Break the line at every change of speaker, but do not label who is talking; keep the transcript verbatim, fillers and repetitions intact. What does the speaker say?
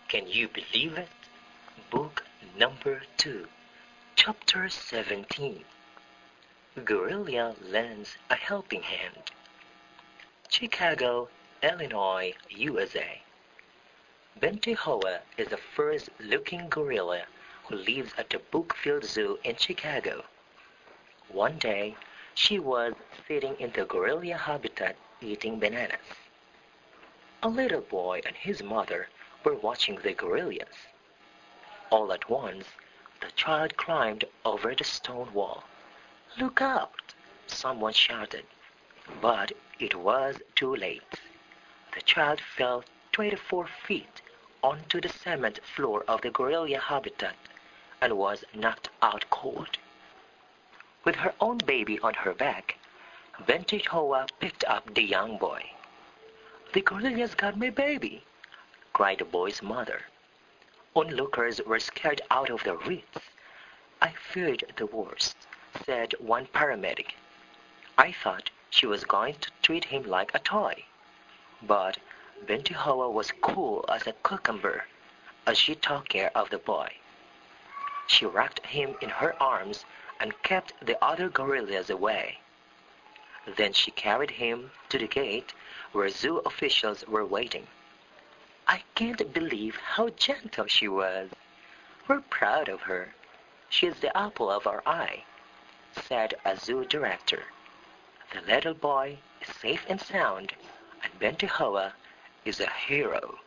Can you believe it? Book number two, Chapter seventeen. Gorilla lends a helping hand. Chicago, Illinois, U S A. Benti Hoa is the first-looking gorilla who lives at the Brookfield Zoo in Chicago. One day, she was sitting in the gorilla habitat eating bananas. A little boy and his mother were watching the gorillas. All at once, the child climbed over the stone wall. "Look out!" someone shouted. But it was too late. The child fell twenty-four feet onto the cement floor of the gorilla habitat and was knocked out cold. With her own baby on her back, Benti Hoa picked up the young boy. "The gorillas got my baby!" cried the boy's mother. Onlookers were scared out of their wits. "I feared the worst," said one paramedic. "I thought she was going to treat him like a toy." But Benti Hoa was cool as a cucumber as she took care of the boy. She rocked him in her arms and kept the other gorillas away. Then she carried him to the gate where zoo officials were waiting. "I can't believe how gentle she was. We're proud of her. She's the apple of our eye," said a zoo director. "The little boy is safe and sound, and Benti Hoa is a hero."